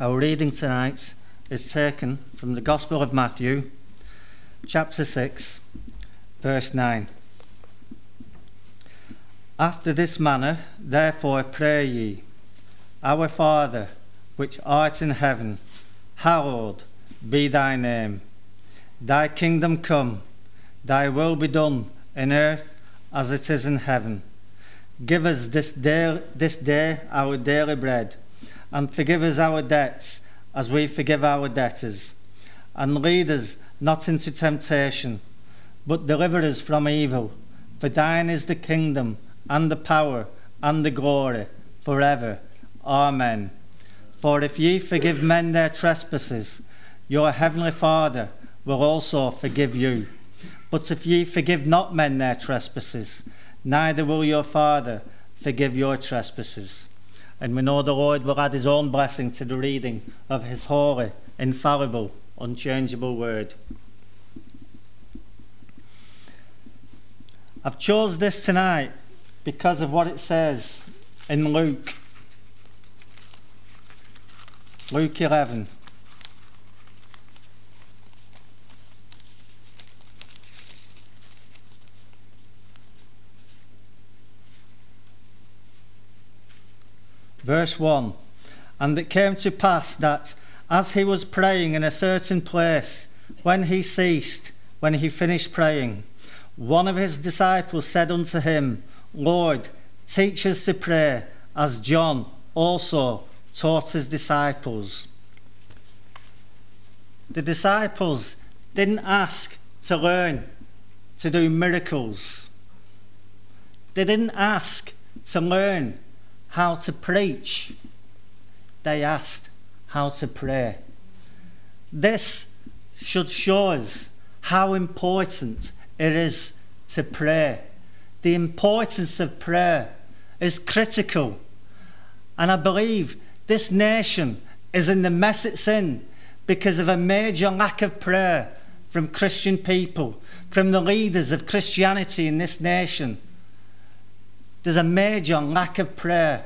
Our reading tonight is taken from the Gospel of Matthew, chapter 6, verse 9. After this manner, therefore, pray ye, Our Father, which art in heaven, hallowed be thy name. Thy kingdom come, thy will be done in earth as it is in heaven. Give us this day our daily bread, and forgive us our debts as we forgive our debtors. And lead us not into temptation, but deliver us from evil. For thine is the kingdom, and the power, and the glory, forever. Amen. For if ye forgive men their trespasses, your heavenly Father will also forgive you. But if ye forgive not men their trespasses, neither will your Father forgive your trespasses. And we know the Lord will add his own blessing to the reading of his holy, infallible, unchangeable word. I've chose this tonight because of what it says in Luke 11. Verse 1. And it came to pass that, as he was praying in a certain place, when he finished praying, one of his disciples said unto him, Lord, teach us to pray, as John also taught his disciples. The disciples didn't ask to learn to do miracles. They didn't ask to learn how to preach. They asked how to pray. This should show us how important it is to pray. The importance of prayer is critical. And I believe this nation is in the mess it's in because of a major lack of prayer from Christian people, from the leaders of Christianity in this nation. There's a major lack of prayer.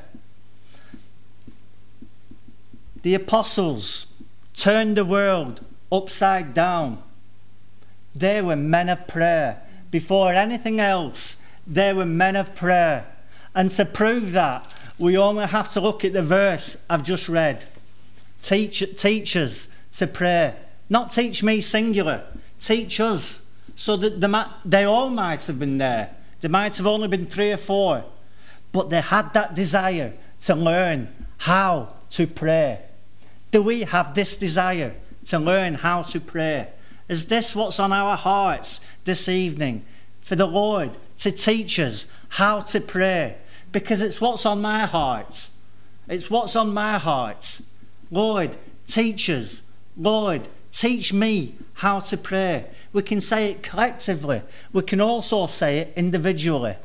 The apostles turned the world upside down. They were men of prayer. Before anything else, they were men of prayer. And to prove that, we only have to look at the verse I've just read. Teach us to pray. Not teach me singular. Teach us. So that they all might have been there. There might have only been 3 or 4. But they had that desire to learn how to pray. Do we have this desire to learn how to pray? Is this what's on our hearts this evening? For the Lord to teach us how to pray? Because it's what's on my heart. It's what's on my heart. Lord, teach us. Lord, teach me how to pray. We can say it collectively. We can also say it individually.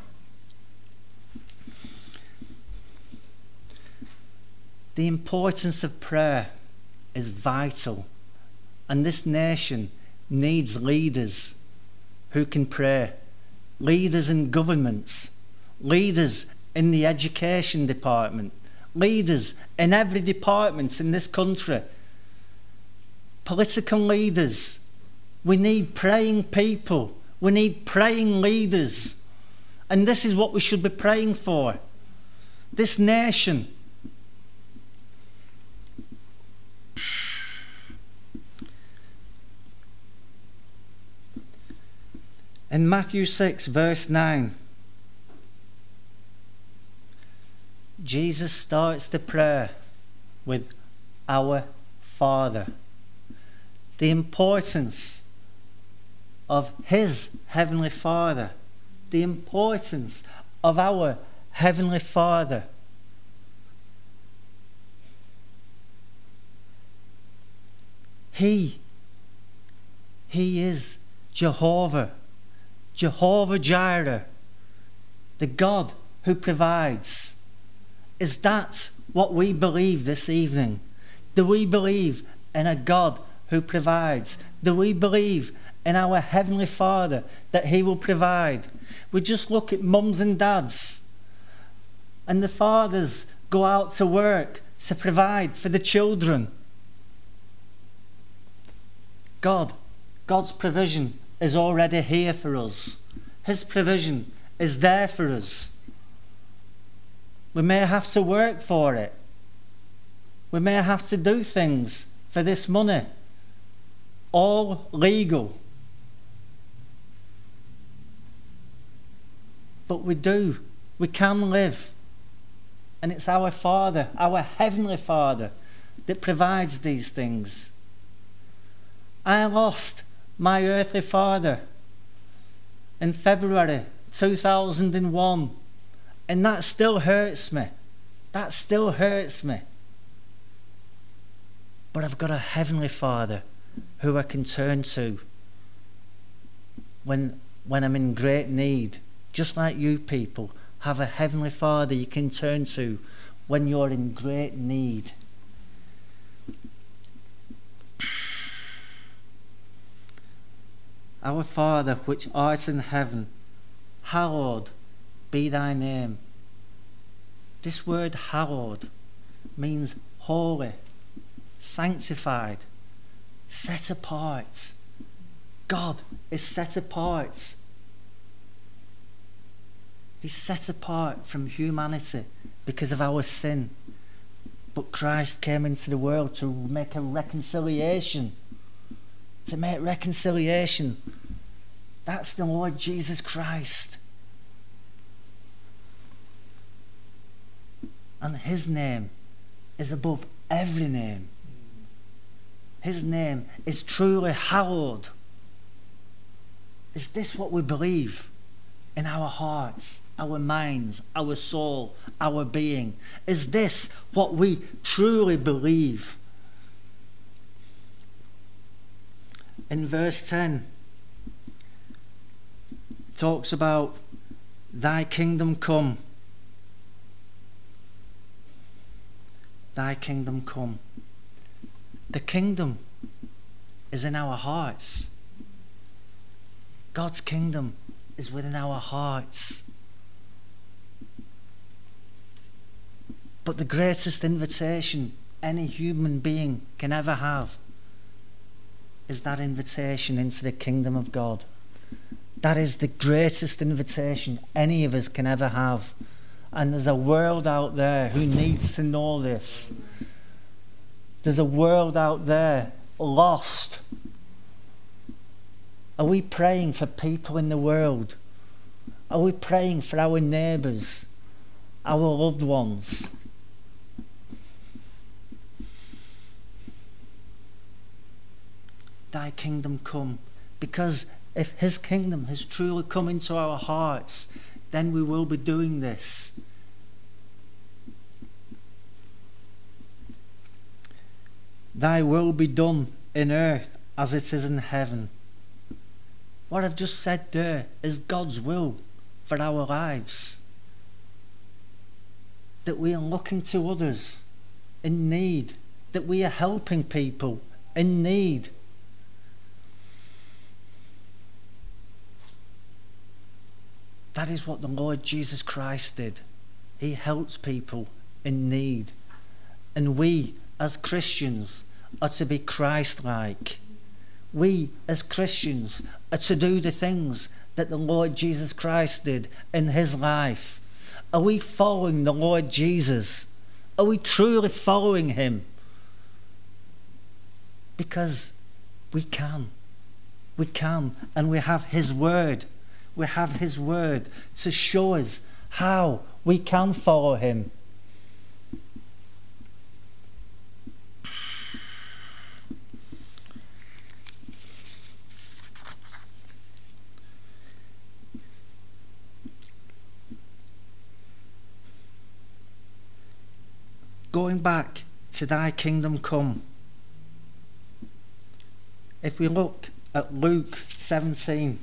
The importance of prayer is vital. And this nation needs leaders who can pray. Leaders in governments. Leaders in the education department. Leaders in every department in this country. Political leaders. We need praying people. We need praying leaders. And this is what we should be praying for. This nation. In Matthew 6, verse 9, Jesus starts the prayer with Our Father. The importance of his Heavenly Father. The importance of our Heavenly Father. He is Jehovah. Jehovah Jireh, the God who provides. Is that what we believe this evening? Do we believe in a God who provides? Do we believe in our Heavenly Father that he will provide? We just look at mums and dads, and the fathers go out to work to provide for the children. God's provision is already here for us. His provision is there for us. We may have to work for it. We may have to do things for this money. All legal. But we can live. And it's our Father, our Heavenly Father, that provides these things. I lost my earthly father in February 2001, and that still hurts me. That still hurts me. But I've got a Heavenly Father who I can turn to when I'm in great need. Just like you people have a Heavenly Father you can turn to when you're in great need. Our Father which art in heaven, hallowed be thy name. This word hallowed means holy, sanctified, set apart. God is set apart. He's set apart from humanity because of our sin. But Christ came into the world to make a reconciliation. To make reconciliation. That's the Lord Jesus Christ. And his name is above every name. His name is truly hallowed. Is this what we believe in our hearts, our minds, our soul, our being? Is this what we truly believe? In verse 10, it talks about thy kingdom come. Thy kingdom come. The kingdom is in our hearts. God's kingdom is within our hearts. But the greatest invitation any human being can ever have is that invitation into the kingdom of God. That is the greatest invitation any of us can ever have. And there's a world out there who needs to know this. There's a world out there lost. Are we praying for people in the world? Are we praying for our neighbours, our loved ones? Thy kingdom come. Because if his kingdom has truly come into our hearts, then we will be doing this. Thy will be done in earth as it is in heaven. What I've just said there is God's will for our lives. That we are looking to others in need. That we are helping people in need. That is what the Lord Jesus Christ did. He helps people in need. And we, as Christians, are to be Christ-like. We, as Christians, are to do the things that the Lord Jesus Christ did in his life. Are we following the Lord Jesus? Are we truly following him? Because we can. We can. And we have his word. We have his word to show us how we can follow him. Going back to thy kingdom come. If we look at Luke 17.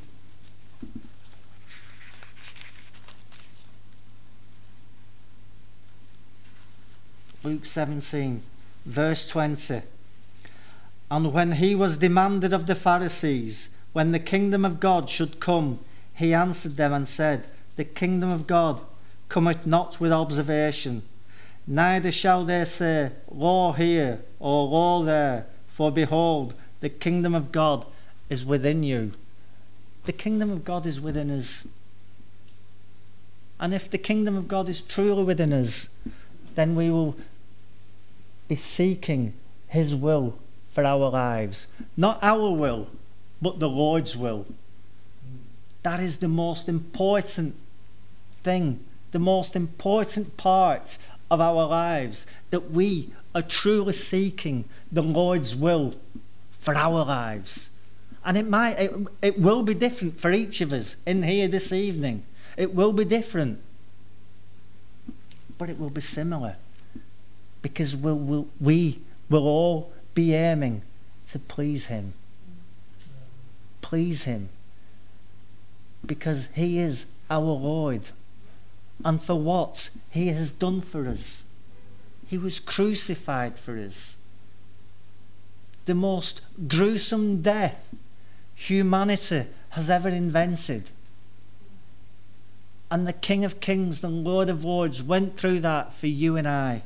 Luke 17, verse 20. And when he was demanded of the Pharisees, when the kingdom of God should come, he answered them and said, the kingdom of God cometh not with observation, neither shall they say, lo here, or lo there, for behold, The kingdom of God is within you. The kingdom of God is within us. And if the kingdom of God is truly within us, then we will be seeking his will for our lives. Not our will, but the Lord's will. That is the most important thing, the most important part of our lives, that we are truly seeking the Lord's will for our lives. And it will be different for each of us in here this evening. It will be different, but it will be similar, because we will all be aiming to please him. Please him, because he is our Lord, and for what he has done for us. He was crucified for us. The most gruesome death humanity has ever invented. And the King of Kings, the Lord of Lords, went through that for you and I.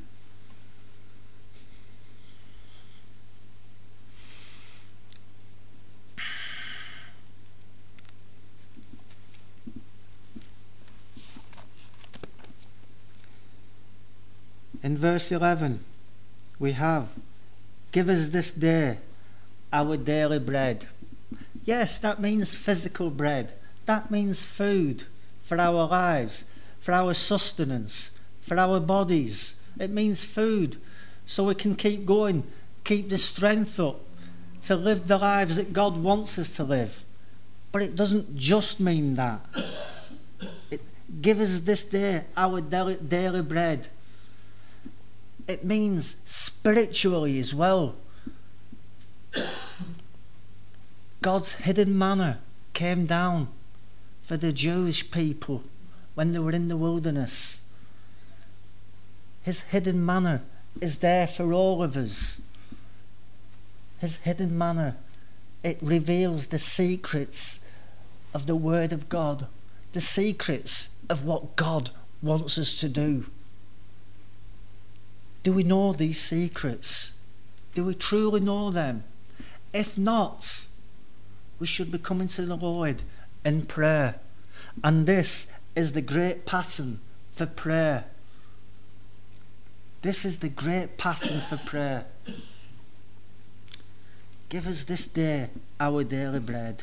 In verse 11, we have, "Give us this day our daily bread." Yes, that means physical bread. That means food for our lives, for our sustenance, for our bodies. It means food so we can keep going, keep the strength up to live the lives that God wants us to live. But it doesn't just mean that. Give us this day our daily bread. It means spiritually as well. God's hidden manna came down for the Jewish people when they were in the wilderness. His hidden manna is there for all of us. His hidden manna, it reveals the secrets of the Word of God, the secrets of what God wants us to do. Do we know these secrets? Do we truly know them? If not, we should be coming to the Lord in prayer. And this is the great pattern for prayer. This is the great pattern for prayer. Give us this day our daily bread.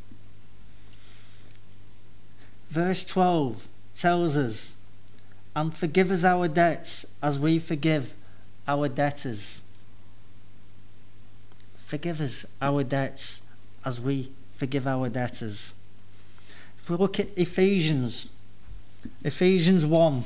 Verse 12 tells us, "And forgive us our debts as we forgive our debtors." Forgive us our debts as we forgive our debtors. If we look at Ephesians 1.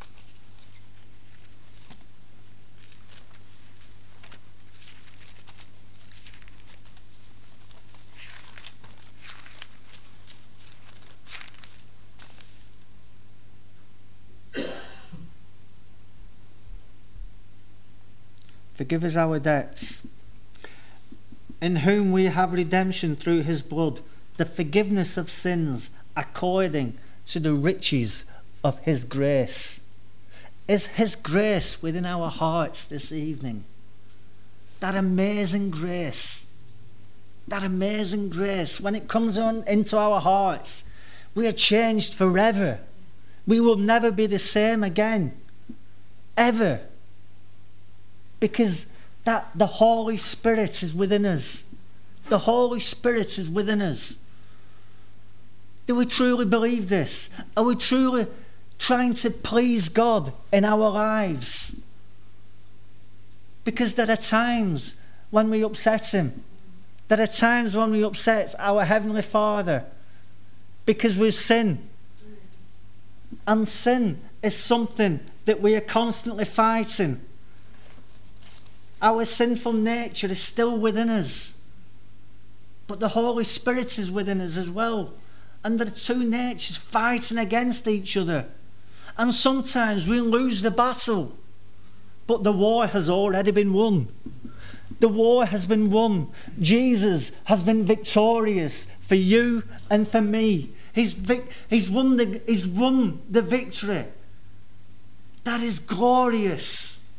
Forgive us our debts, in whom we have redemption through his blood, the forgiveness of sins according to the riches of his grace. Is his grace within our hearts this evening? That amazing grace. That amazing grace. When it comes on into our hearts, we are changed forever. We will never be the same again. Ever. Because the Holy Spirit is within us. The Holy Spirit is within us. Do we truly believe this? Are we truly trying to please God in our lives? Because there are times when we upset him. There are times when we upset our Heavenly Father because we sin. And sin is something that we are constantly fighting. Our sinful nature is still within us. But the Holy Spirit is within us as well. And there are two natures fighting against each other. And sometimes we lose the battle. But the war has already been won. The war has been won. Jesus has been victorious for you and for me. He's won the victory. That is glorious.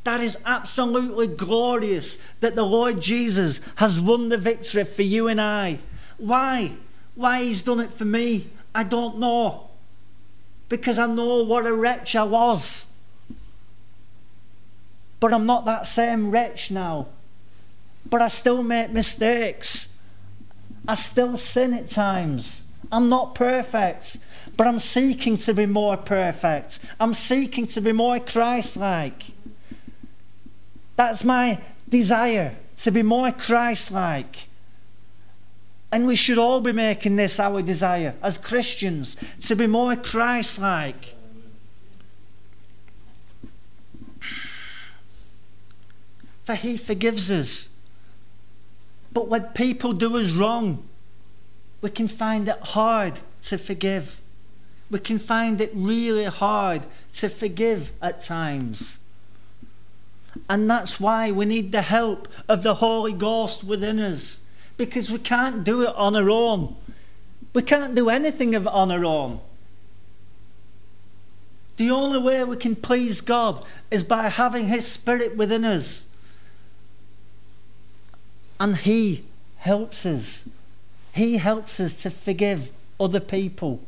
That is absolutely glorious that the Lord Jesus has won the victory for you and I. Why? Why he's done it for me, I don't know. Because I know what a wretch I was. But I'm not that same wretch now. But I still make mistakes. I still sin at times. I'm not perfect, but I'm seeking to be more perfect. I'm seeking to be more Christ-like. That's my desire, to be more Christ-like. And we should all be making this our desire as Christians, to be more Christ-like. For he forgives us. But when people do us wrong, we can find it hard to forgive. We can find it really hard to forgive at times. And that's why we need the help of the Holy Ghost within us. Because we can't do it on our own. We can't do anything of it on our own. The only way we can please God is by having His Spirit within us. And He helps us. He helps us to forgive other people.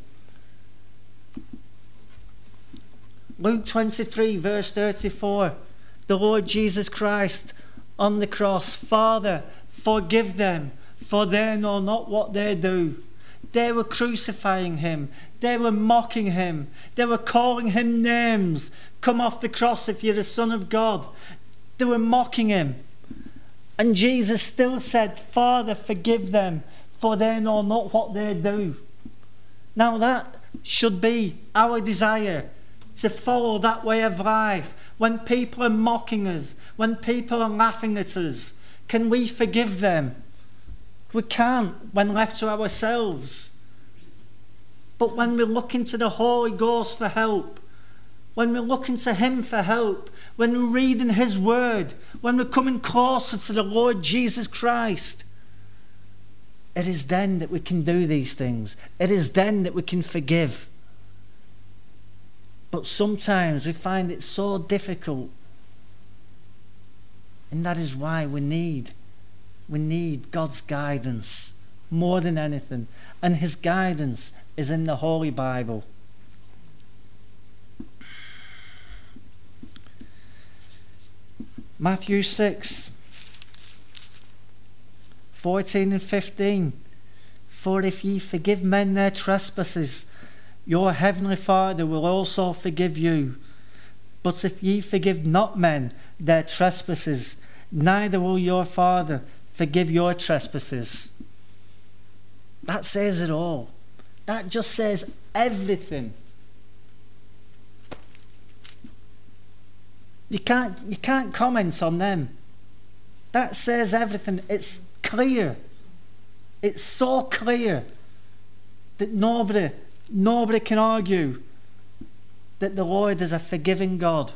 Luke 23 verse 34. The Lord Jesus Christ on the cross. Father, forgive them, for they know not what they do. They were crucifying Him. They were mocking Him. They were calling Him names. Come off the cross if you're the Son of God. They were mocking Him. And Jesus still said, Father, forgive them, for they know not what they do. Now that should be our desire, to follow that way of life. When people are mocking us, when people are laughing at us, can we forgive them? We can't when left to ourselves. But when we look into the Holy Ghost for help, when we're looking to Him for help, when we're reading His Word, when we're coming closer to the Lord Jesus Christ, it is then that we can do these things. It is then that we can forgive. But sometimes we find it so difficult. And that is why we need God's guidance more than anything. And His guidance is in the Holy Bible. Matthew 6, 14 and 15. For if ye forgive men their trespasses, your heavenly Father will also forgive you. But if ye forgive not men their trespasses, neither will your Father forgive your trespasses. That says it all. That just says everything. You can't comment on them. That says everything. It's clear. It's so clear that nobody can argue that the Lord is a forgiving God.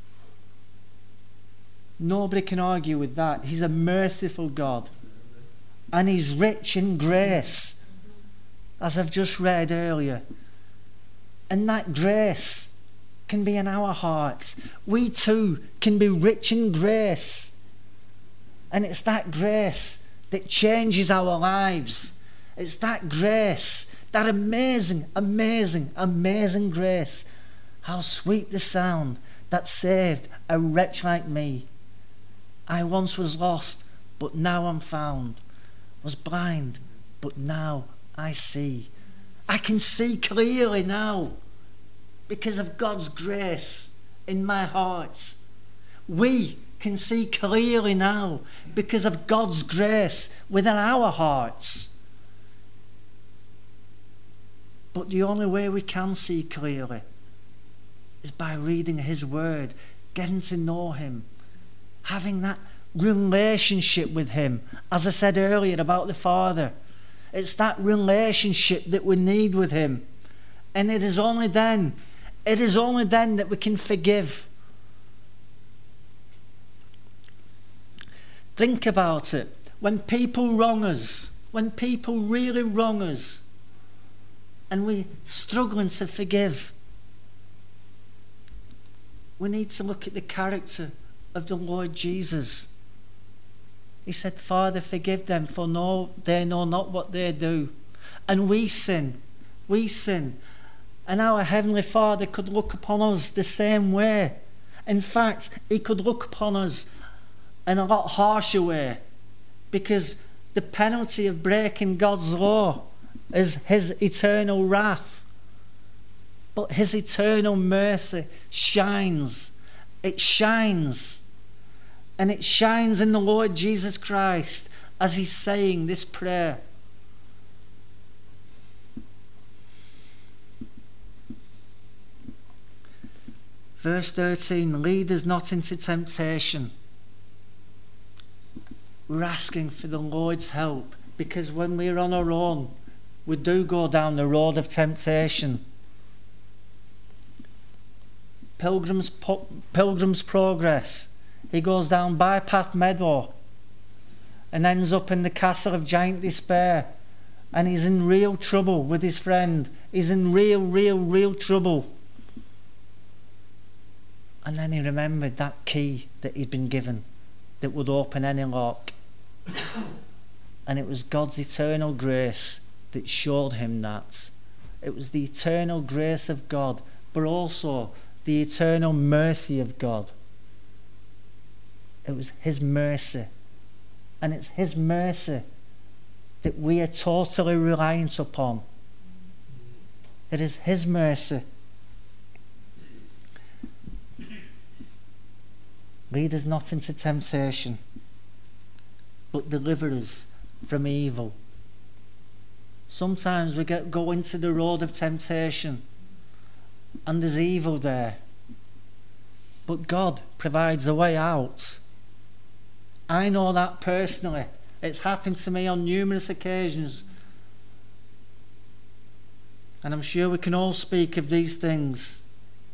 Nobody can argue with that. He's a merciful God. And He's rich in grace, as I've just read earlier. And that grace can be in our hearts. We too can be rich in grace. And it's that grace that changes our lives. It's that grace, that amazing, amazing, amazing grace. How sweet the sound that saved a wretch like me. I once was lost, but now I'm found. Was blind, but now I see. I can see clearly now because of God's grace in my heart. We can see clearly now because of God's grace within our hearts. But the only way we can see clearly is by reading His Word, getting to know Him, having that relationship with Him. As I said earlier about the Father, it's that relationship that we need with Him. And it is only then that we can forgive. Think about it. When people wrong us, when people really wrong us, and we're struggling to forgive, we need to look at the character of the Lord Jesus. He said, Father, forgive them, for they know not what they do. And we sin. We sin. And our Heavenly Father could look upon us the same way. In fact, he could look upon us in a lot harsher way, because the penalty of breaking God's law is his eternal wrath. But his eternal mercy shines. It shines. And it shines in the Lord Jesus Christ as he's saying this prayer. Verse 13, lead us not into temptation. We're asking for the Lord's help, because when we're on our own, we do go down the road of temptation. Pilgrim's Progress. He goes down Bypath Meadow and ends up in the castle of Giant Despair. And he's in real trouble with his friend. He's in real trouble. And then he remembered that key that he'd been given that would open any lock. And it was God's eternal grace that showed him that. It was the eternal grace of God, but also the eternal mercy of God. It was his mercy. And it's his mercy that we are totally reliant upon. It is his mercy. Lead us not into temptation, but deliver us from evil. Sometimes we go into the road of temptation and there's evil there. But God provides a way out. I know that personally. It's happened to me on numerous occasions. And I'm sure we can all speak of these things.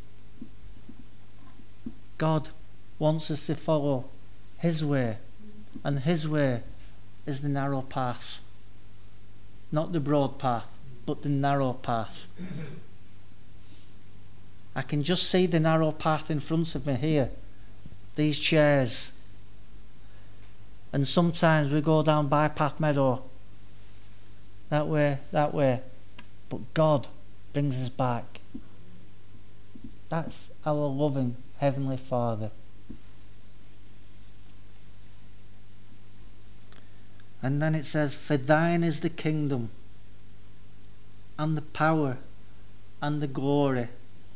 God wants us to follow his way. And his way is the narrow path. Not the broad path, but the narrow path. I can just see the narrow path in front of me here. These chairs. And sometimes we go down Bypath Meadow. That way. But God brings us back. That's our loving Heavenly Father. And then it says, for thine is the kingdom and the power and the glory.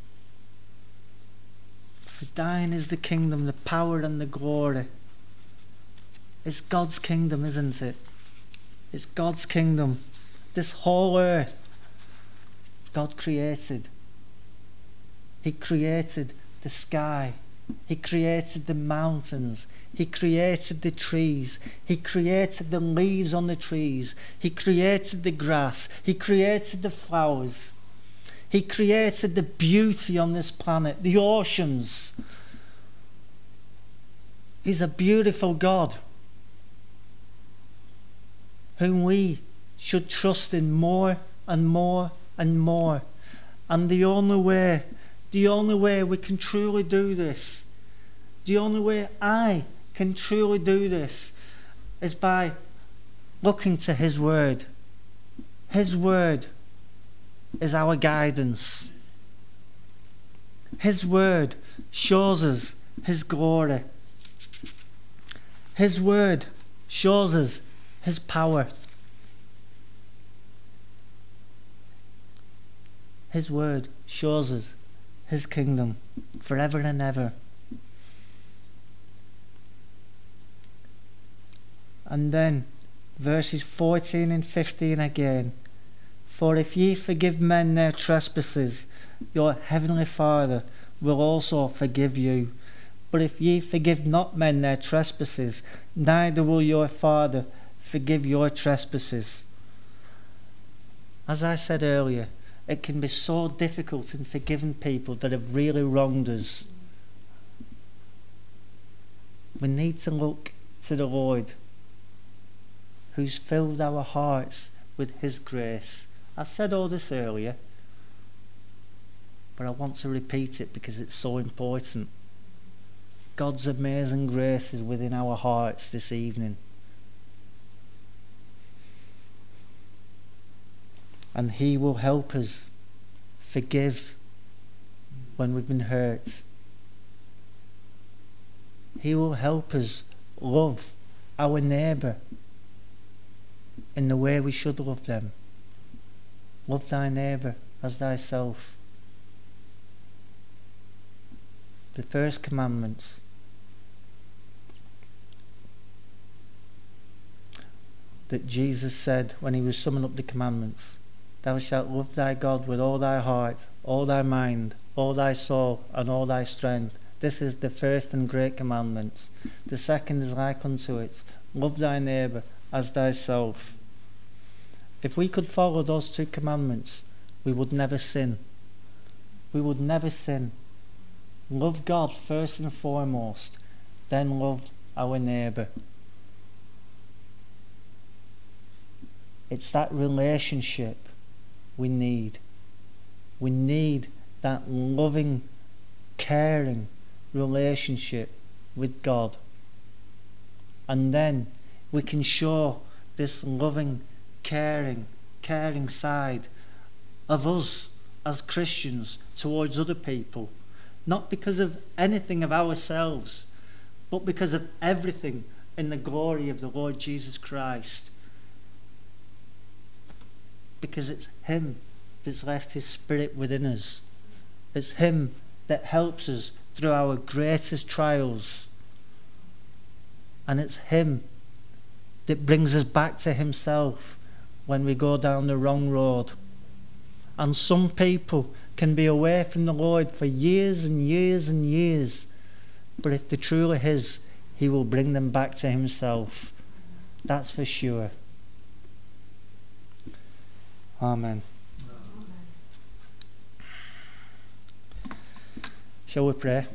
For thine is the kingdom, the power and the glory. It's God's kingdom, isn't it? It's God's kingdom. This whole earth God created. He created the sky. He created the mountains. He created the trees. He created the leaves on the trees. He created the grass. He created the flowers. He created the beauty on this planet, the oceans. He's a beautiful God whom we should trust in more and more and more. And the only way we can truly do this, the only way I can truly do this, is by looking to his word. His word is our guidance. His word shows us his glory. His word shows us his power. His word shows us his kingdom forever and ever. And then verses 14 and 15 again. For if ye forgive men their trespasses, your heavenly Father will also forgive you. But if ye forgive not men their trespasses, neither will your Father forgive your trespasses. As I said earlier, it can be so difficult in forgiving people that have really wronged us. We need to look to the Lord, who's filled our hearts with his grace. I've said all this earlier, but I want to repeat it because it's so important. God's amazing grace is within our hearts this evening. And he will help us forgive when we've been hurt. He will help us love our neighbour in the way we should love them. Love thy neighbour as thyself. The first commandments. That Jesus said when he was summing up the commandments. Thou shalt love thy God with all thy heart, all thy mind, all thy soul, and all thy strength. This is the first and great commandment. The second is like unto it. Love thy neighbour as thyself. If we could follow those two commandments, we would never sin. We would never sin. Love God first and foremost, then love our neighbour. It's that relationship we need. We need that loving, caring relationship with God. And then we can show this loving, caring side of us as Christians towards other people. Not because of anything of ourselves, but because of everything in the glory of the Lord Jesus Christ. Because it's him that's left his spirit within us. It's him that helps us through our greatest trials. And it's him that brings us back to himself when we go down the wrong road. And some people can be away from the Lord for years and years and years. But if they're truly his, he will bring them back to himself. That's for sure. Amen. Shall we pray?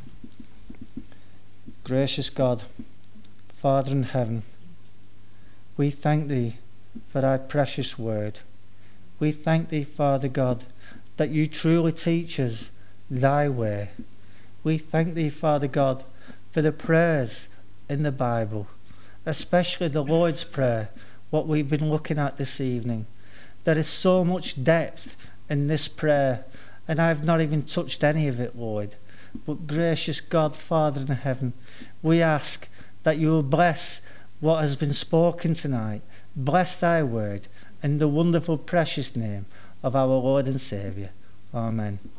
Gracious God, Father in heaven, we thank thee for thy precious word. We thank thee, Father God, that you truly teach us thy way. We thank thee, Father God, for the prayers in the Bible, especially the Lord's Prayer, what we've been looking at this evening. There is so much depth in this prayer, and I've not even touched any of it, Lord. But gracious God, Father in heaven, we ask that you will bless what has been spoken tonight. Bless thy word in the wonderful, precious name of our Lord and Saviour. Amen.